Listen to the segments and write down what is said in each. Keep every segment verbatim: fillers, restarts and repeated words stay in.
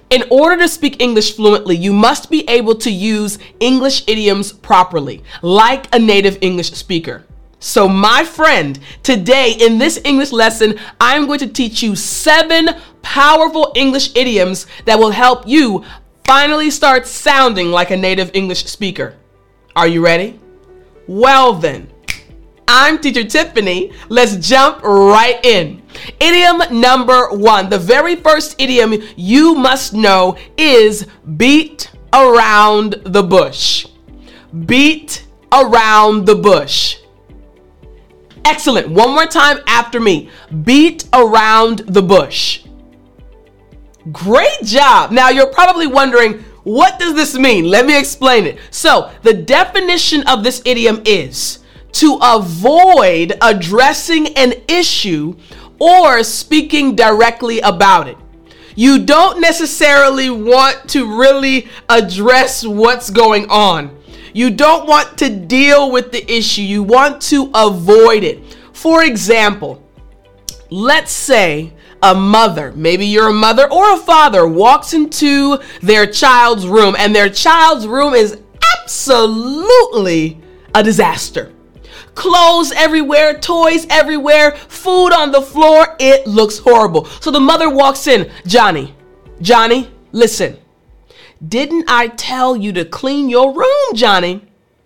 In order to speak English fluently, you must be able to use English idioms properly, like a native English speaker. So my friend, today in this English lesson, I'm going to teach you seven powerful English idioms that will help you finally start sounding like a native English speaker. Are you ready? Well then, I'm Teacher Tiffany. Let's jump right in. Idiom number one. The very first idiom you must know is beat around the bush. Beat around the bush. Excellent. One more time after me. Beat around the bush. Great job. Now you're probably wondering, what does this mean? Let me explain it. So the definition of this idiom is to avoid addressing an issue or speaking directly about it. You don't necessarily want to really address what's going on. You don't want to deal with the issue. You want to avoid it. For example, let's say a mother, maybe you're a mother or a father, walks into their child's room and their child's room is absolutely a disaster. Clothes everywhere, toys everywhere, food on the floor. It looks horrible. So the mother walks in. Johnny, Johnny, listen. Didn't I tell you to clean your room, Johnny?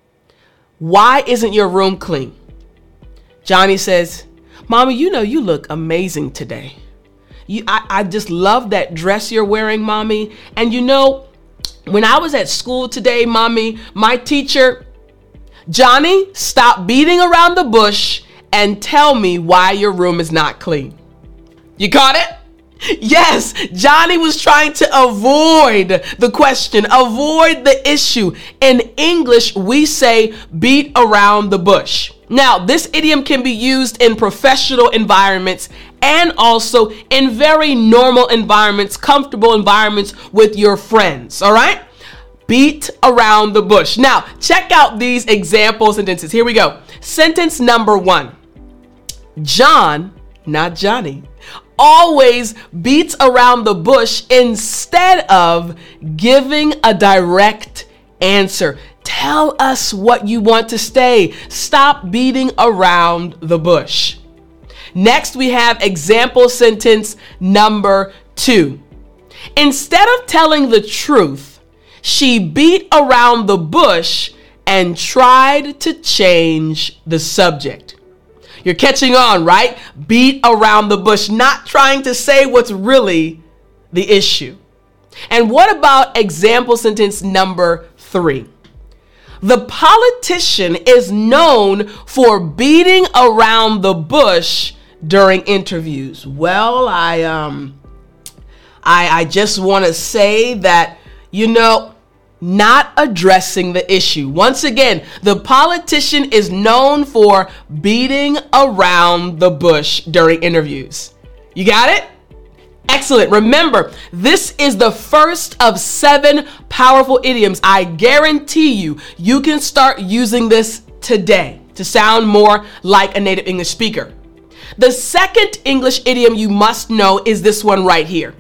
Why isn't your room clean? Johnny says, Mommy, you know you look amazing today. You, I, I just love that dress you're wearing, Mommy. And you know, when I was at school today, Mommy, my teacher, Johnny, stop beating around the bush and tell me why your room is not clean. You caught it? Yes, Johnny was trying to avoid the question, avoid the issue. In English, we say beat around the bush. Now, this idiom can be used in professional environments and also in very normal environments, comfortable environments with your friends, all right? Beat around the bush. Now, check out these example sentences. Here we go. Sentence number one. John, not Johnny, always beats around the bush instead of giving a direct answer. Tell us what you want to say. Stop beating around the bush. Next, we have example sentence number two. Instead of telling the truth, she beat around the bush and tried to change the subject. You're catching on, right? Beat around the bush, not trying to say what's really the issue. And what about example sentence number three? The politician is known for beating around the bush during interviews. Well, I um, I, I just want to say that, you know, not addressing the issue. Once again, the politician is known for beating around the bush during interviews. You got it? Excellent. Remember, this is the first of seven powerful idioms. I guarantee you, you can start using this today to sound more like a native English speaker. The second English idiom you must know is this one right here.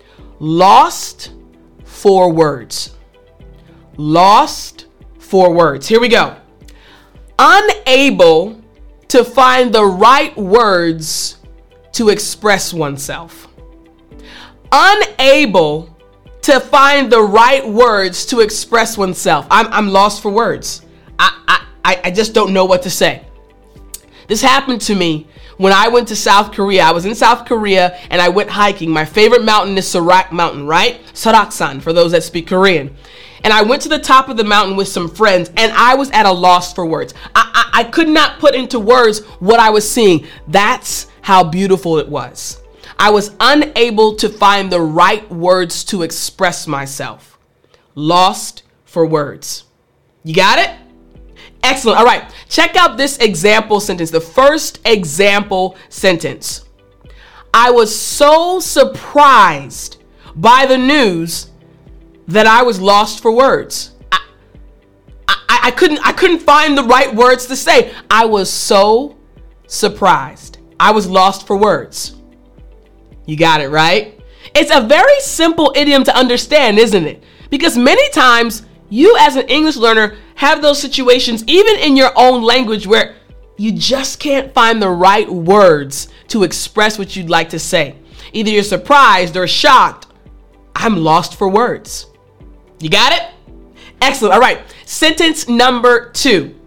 Lost for words. Lost for words. Here we go. Unable to find the right words to express oneself. Unable to find the right words to express oneself. I'm, I'm lost for words. I, I, I just don't know what to say. This happened to me when I went to South Korea. I was in South Korea and I went hiking. My favorite mountain is Sorak Mountain, right? Seoraksan, for those that speak Korean. And I went to the top of the mountain with some friends and I was at a loss for words. I, I, I could not put into words what I was seeing. That's how beautiful it was. I was unable to find the right words to express myself. Lost for words. You got it? Excellent. All right. Check out this example sentence. The first example sentence. I was so surprised by the news that I was lost for words. I, I, I couldn't, I couldn't find the right words to say. I was so surprised. I was lost for words. You got it, right? It's a very simple idiom to understand, isn't it? Because many times you as an English learner have those situations even in your own language where you just can't find the right words to express what you'd like to say. Either you're surprised or shocked. I'm lost for words. You got it? Excellent. All right. Sentence number two.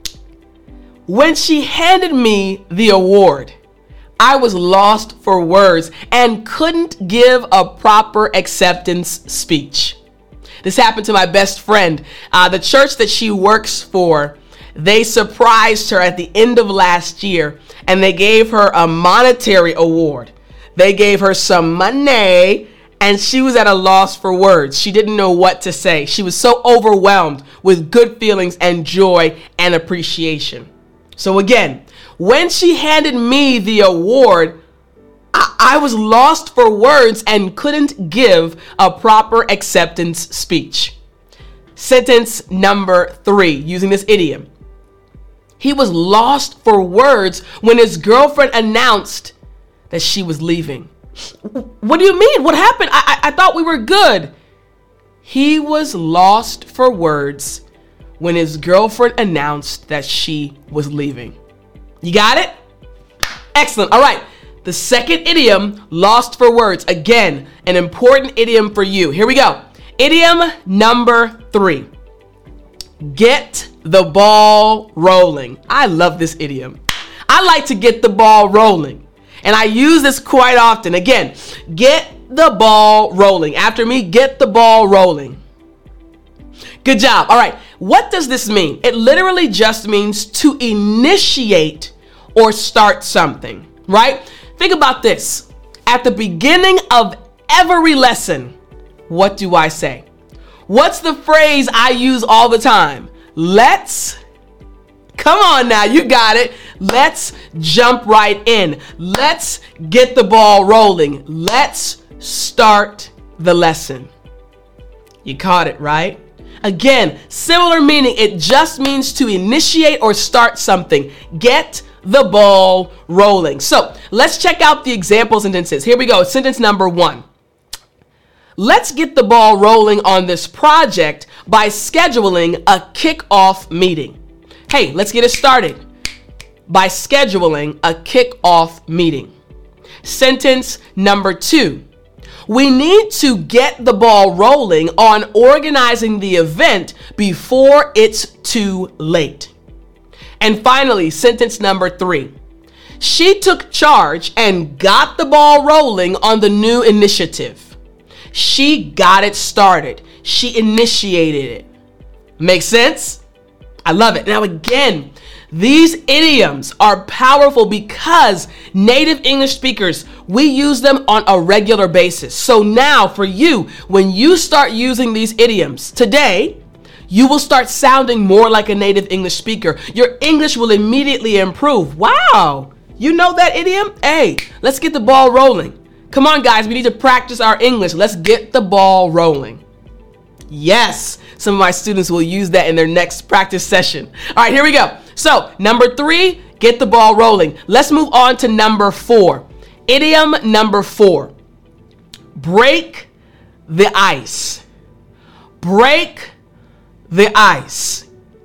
When she handed me the award, I was lost for words and couldn't give a proper acceptance speech. This happened to my best friend. Uh, the church that she works for, they surprised her at the end of last year and they gave her a monetary award. They gave her some money and she was at a loss for words. She didn't know what to say. She was so overwhelmed with good feelings and joy and appreciation. So again, when she handed me the award, I, I was lost for words and couldn't give a proper acceptance speech. Sentence number three, using this idiom. He was lost for words when his girlfriend announced that she was leaving. What do you mean? What happened? I, I, I thought we were good. He was lost for words when his girlfriend announced that she was leaving. You got it? Excellent. All right. The second idiom, lost for words. Again, an important idiom for you. Here we go. Idiom number three. Get the ball rolling. I love this idiom. I like to get the ball rolling. And I use this quite often. Again, get the ball rolling. After me, get the ball rolling. Good job. All right. What does this mean? It literally just means to initiate or start something, right? Think about this. At the beginning of every lesson, what do I say? What's the phrase I use all the time? Let's, come on now, you got it. Let's jump right in. Let's get the ball rolling. Let's start the lesson. You caught it, right? Again, similar meaning. It just means to initiate or start something. Get the ball rolling. So let's check out the example sentences. Here we go. Sentence number one. Let's get the ball rolling on this project by scheduling a kickoff meeting. Hey, let's get it started by scheduling a kickoff meeting. Sentence number two. We need to get the ball rolling on organizing the event before it's too late. And finally, sentence number three. She took charge and got the ball rolling on the new initiative. She got it started. She initiated it. Make sense? I love it. Now again, these idioms are powerful because native English speakers, we use them on a regular basis. So now for you, when you start using these idioms today, you will start sounding more like a native English speaker. Your English will immediately improve. Wow, you know that idiom? Hey, let's get the ball rolling. Come on, guys, we need to practice our English. Let's get the ball rolling. Yes, some of my students will use that in their next practice session. All right, here we go. So number three, get the ball rolling. Let's move on to number four. Idiom number four, break the ice. Break the ice.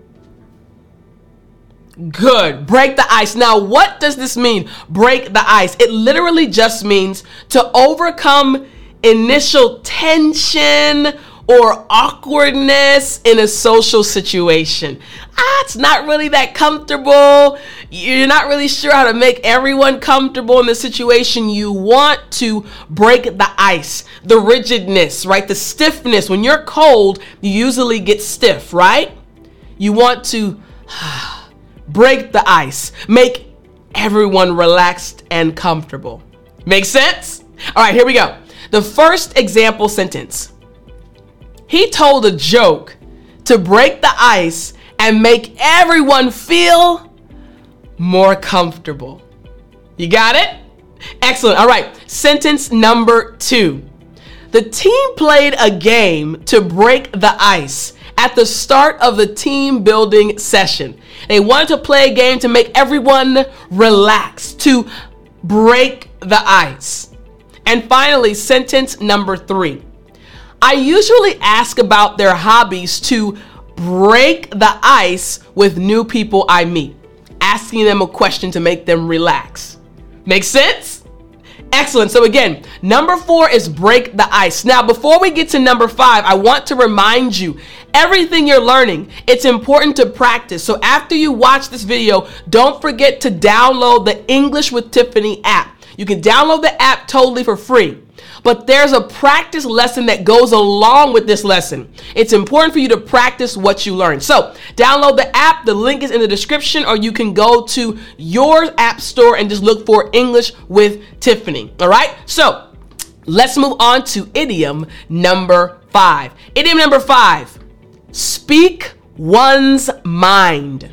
Good. Break the ice. Now, what does this mean? Break the ice. It literally just means to overcome initial tension or awkwardness in a social situation. Ah, it's not really that comfortable. You're not really sure how to make everyone comfortable in the situation. You want to break the ice, the rigidness, right? The stiffness. When you're cold, you usually get stiff, right? You want to break the ice, make everyone relaxed and comfortable. Make sense? All right, here we go. The first example sentence. He told a joke to break the ice and make everyone feel more comfortable. You got it? Excellent. All right. Sentence number two. The team played a game to break the ice at the start of the team building session. They wanted to play a game to make everyone relax, to break the ice. And finally, sentence number three. I usually ask about their hobbies to break the ice with new people I meet, asking them a question to make them relax. Make sense? Excellent. So again, number four is break the ice. Now, before we get to number five, I want to remind you, everything you're learning, it's important to practice. So after you watch this video, don't forget to download the English with Tiffany app. You can download the app totally for free. But there's a practice lesson that goes along with this lesson. It's important for you to practice what you learn. So download the app. The link is in the description, or you can go to your app store and just look for English with Tiffany. All right. So let's move on to idiom number five. Idiom number five, speak one's mind.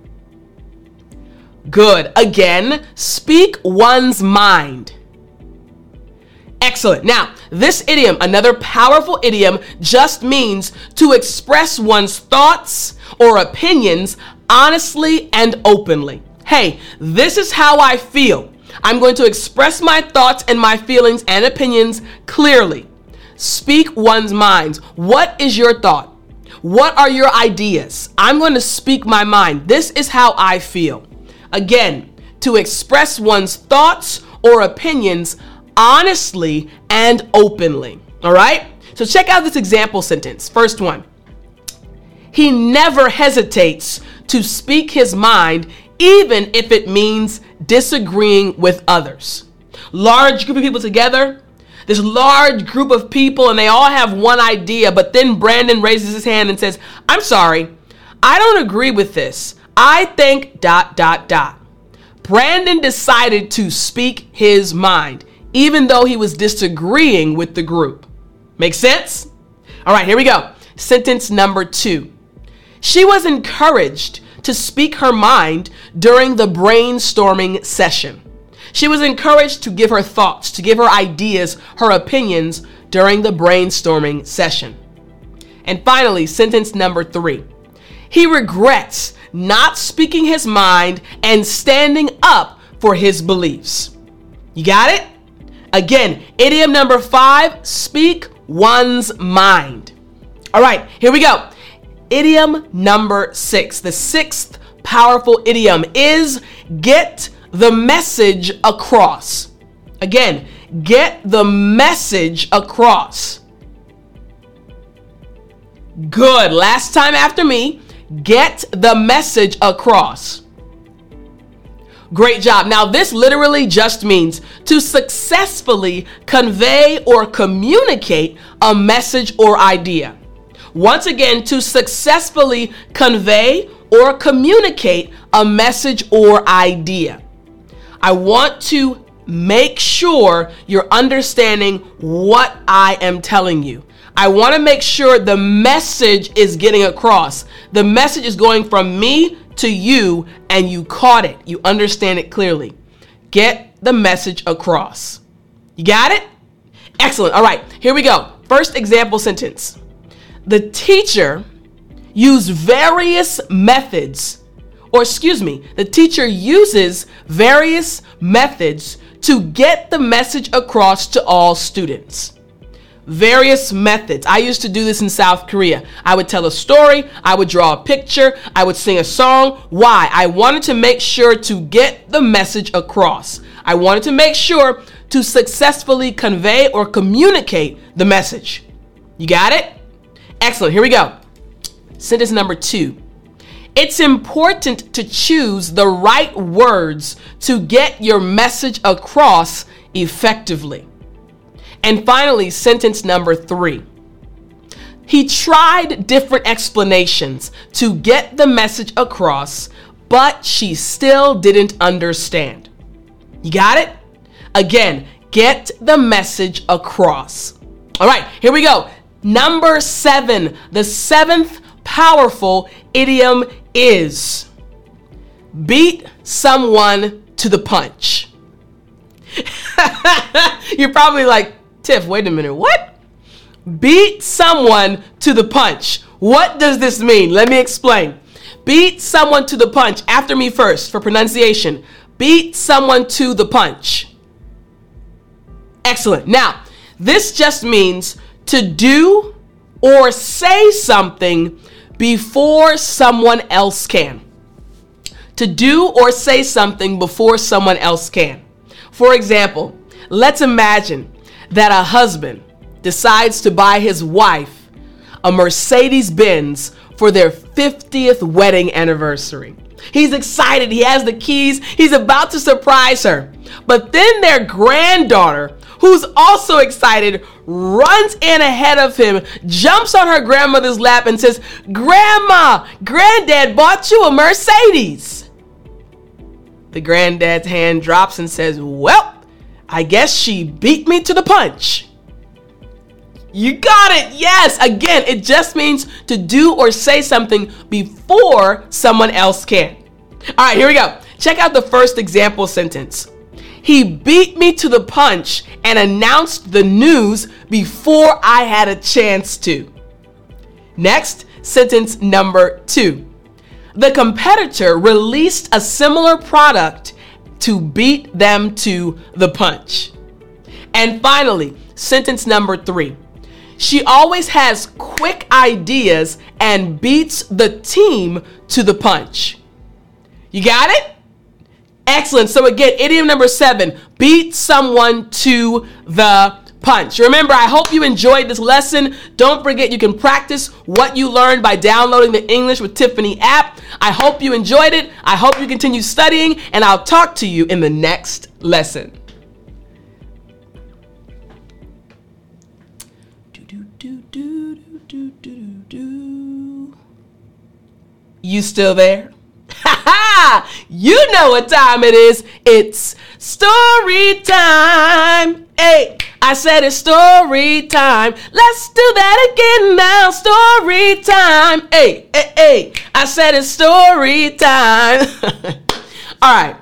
Good. Again, speak one's mind. Excellent. Now, this idiom, another powerful idiom, just means to express one's thoughts or opinions honestly and openly. Hey, this is how I feel. I'm going to express my thoughts and my feelings and opinions clearly. Speak one's mind. What is your thought? What are your ideas? I'm going to speak my mind. This is how I feel. Again, to express one's thoughts or opinions honestly and openly. All right? So check out this example sentence. First one. He never hesitates to speak his mind, even if it means disagreeing with others. Large group of people together. This large group of people, and they all have one idea, but then Brandon raises his hand and says, I'm sorry, I don't agree with this. I think dot, dot, dot. Brandon decided to speak his mind, even though he was disagreeing with the group. Make sense? All right, here we go. Sentence number two. She was encouraged to speak her mind during the brainstorming session. She was encouraged to give her thoughts, to give her ideas, her opinions during the brainstorming session. And finally, sentence number three. He regrets not speaking his mind and standing up for his beliefs. You got it? Again, idiom number five, speak one's mind. All right, here we go. Idiom number six, the sixth powerful idiom is get the message across. Again, get the message across. Good. Last time after me, get the message across. Great job. Now, this literally just means to successfully convey or communicate a message or idea. Once again, to successfully convey or communicate a message or idea. I want to make sure you're understanding what I am telling you. I want to make sure the message is getting across. The message is going from me to you, and you caught it. You understand it clearly. Get the message across. You got it? Excellent. All right, here we go. First example sentence. The teacher used various methods, or excuse me, the teacher uses various methods to get the message across to all students. Various methods. I used to do this in South Korea. I would tell a story. I would draw a picture. I would sing a song. Why? I wanted to make sure to get the message across. I wanted to make sure to successfully convey or communicate the message. You got it? Excellent. Here we go. Sentence number two. It's important to choose the right words to get your message across effectively. And finally, sentence number three. He tried different explanations to get the message across, but she still didn't understand. You got it? Again, get the message across. All right, here we go. Number seven, the seventh powerful idiom is beat someone to the punch. You're probably like, Tiff, wait a minute, what? Beat someone to the punch. What does this mean? Let me explain. Beat someone to the punch. After me first for pronunciation. Beat someone to the punch. Excellent. Now, this just means to do or say something before someone else can. To do or say something before someone else can. For example, let's imagine that a husband decides to buy his wife a Mercedes-Benz for their fiftieth wedding anniversary. He's excited. He has the keys. He's about to surprise her. But then their granddaughter, who's also excited, runs in ahead of him, jumps on her grandmother's lap and says, "Grandma, Granddad bought you a Mercedes." The granddad's hand drops and says, "Well, I guess she beat me to the punch." You got it. Yes. Again, it just means to do or say something before someone else can. All right, here we go. Check out the first example sentence. He beat me to the punch and announced the news before I had a chance to. Next, sentence number two. The competitor released a similar product to beat them to the punch. And finally, sentence number three. She always has quick ideas and beats the team to the punch. You got it? Excellent. So again, idiom number seven, beat someone to the punch. Remember, I hope you enjoyed this lesson. Don't forget you can practice what you learned by downloading the English with Tiffany app. I hope you enjoyed it. I hope you continue studying, and I'll talk to you in the next lesson. You still there? Ha ha! You know what time it is. It's story time. Hey, I said it's story time. Let's do that again now. Story time. Hey, hey, hey. I said it's story time. All right.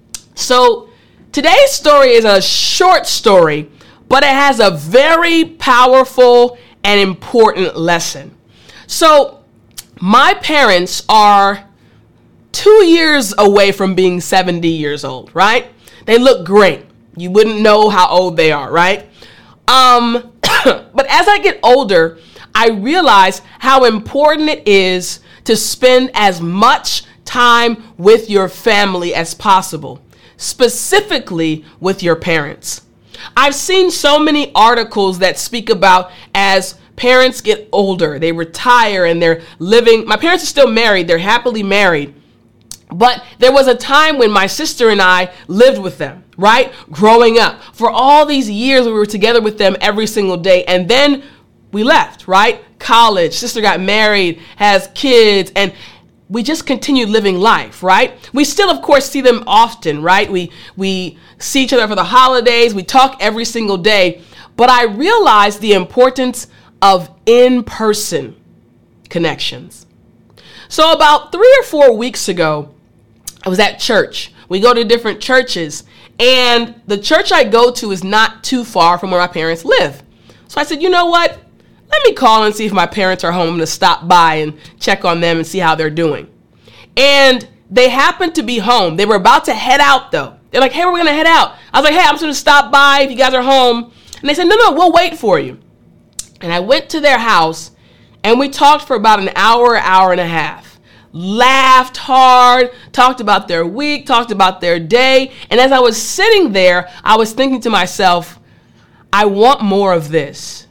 So today's story is a short story, but it has a very powerful and important lesson. So my parents are two years away from being seventy years old, right? They look great. You wouldn't know how old they are, right? Um, but as I get older, I realize how important it is to spend as much time with your family as possible, specifically with your parents. I've seen so many articles that speak about as parents get older, they retire and they're living. My parents are still married. They're happily married. But there was a time when my sister and I lived with them, right? Growing up. For all these years, we were together with them every single day. And then we left, right? College. Sister got married, has kids, and we just continued living life, right? We still, of course, see them often, right? We, we see each other for the holidays. We talk every single day. But I realized the importance of in-person connections. So about three or four weeks ago, I was at church. We go to different churches, and the church I go to is not too far from where my parents live. So I said, you know what? Let me call and see if my parents are home to stop by and check on them and see how they're doing. And they happened to be home. They were about to head out, though. They're like, hey, we're going to head out. I was like, hey, I'm just going to stop by if you guys are home. And they said, no, no, we'll wait for you. And I went to their house, and we talked for about an hour, hour and a half. Laughed hard, talked about their week, talked about their day. And as I was sitting there, I was thinking to myself, I want more of this.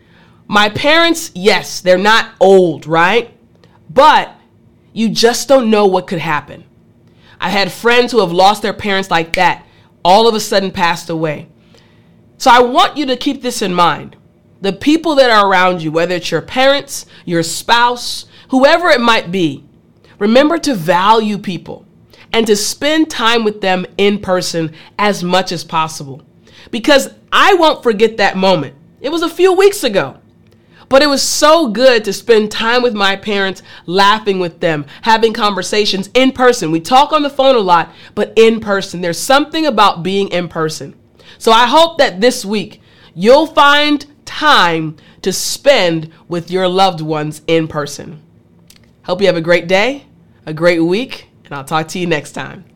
My parents, yes, they're not old, right? But you just don't know what could happen. I had friends who have lost their parents like that, all of a sudden passed away. So I want you to keep this in mind. The people that are around you, whether it's your parents, your spouse, whoever it might be, remember to value people and to spend time with them in person as much as possible. Because I won't forget that moment. It was a few weeks ago, but it was so good to spend time with my parents, laughing with them, having conversations in person. We talk on the phone a lot, but in person. There's something about being in person. So I hope that this week you'll find time to spend with your loved ones in person. Hope you have a great day, a great week, and I'll talk to you next time.